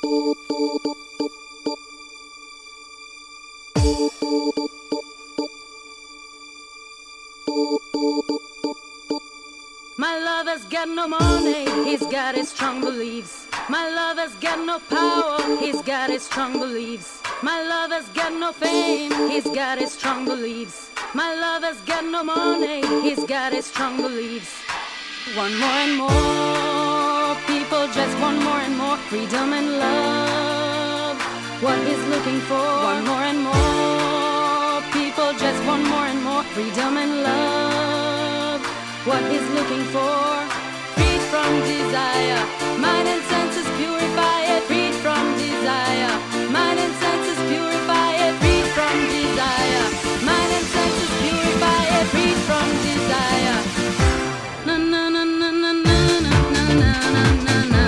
My lover's got no money, he's got his strong beliefs. My lover's got no power, he's got his strong beliefs. My lover's got no fame, he's got his strong beliefs. My lover's got no money, he's got his strong beliefs. Want more and more, people just want more and more freedom and love. What he's looking for, want more and more, people just want more and more freedom and love. What he's looking for, freed from desire, mind and senses purify it, freed from desire, mind and senses purify it, freed from desire, mind and senses purify it, freed from desire. Na na na na na na na na na na na.